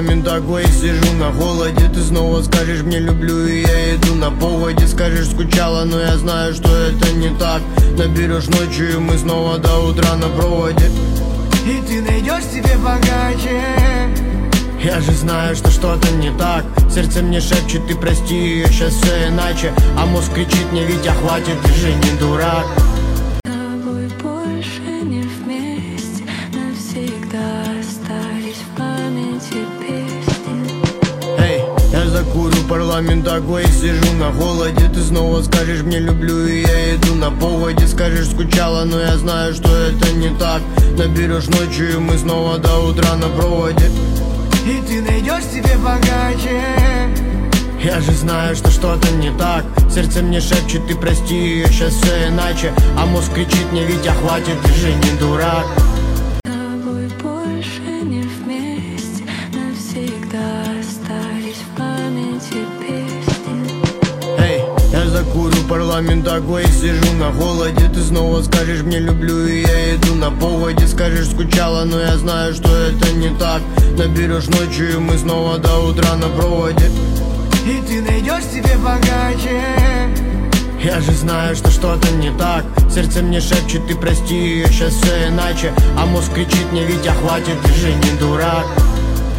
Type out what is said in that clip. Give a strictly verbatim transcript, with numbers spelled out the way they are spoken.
парламент такой, сижу на холоде. Ты снова скажешь мне люблю, и я иду на поводе. Скажешь скучала, но я знаю, что это не так. Наберешь ночью, и мы снова до утра на проводе. И ты найдешь себе богаче. Я же знаю, что что-то не так. Сердце мне шепчет, ты прости ее, сейчас все иначе. А мозг кричит мне, Витя, хватит, ты же не дурак. С тобой больше не вместе, навсегда остались в памяти песни. Эй, я закурю, парламент такой, сижу на холоде. Ты снова скажешь мне люблю, и я иду на поводе. Скажешь скучала, но я знаю, что это не так. Наберешь ночью, и мы снова до утра на проводе. И ты найдешь себе богаче. Я же знаю, что что-то не так. Сердце мне шепчет, ты прости ее, сейчас все иначе. А мозг кричит мне, Витя, хватит, ты же не дурак. С тобой больше не вместе, навсегда остались в памяти песни. Эй, я закурю, парламент такой, сижу на холоде. Ты снова скажешь мне люблю, и я иду на поводе. Скажешь скучала, но я знаю, что это не так. Наберешь ночью, и мы снова до утра на проводе. И ты найдешь себе богаче. Я же знаю, что что-то не так. Сердце мне шепчет, ты прости ее, сейчас все иначе. А мозг кричит мне, Витя, хватит, ты же не дурак.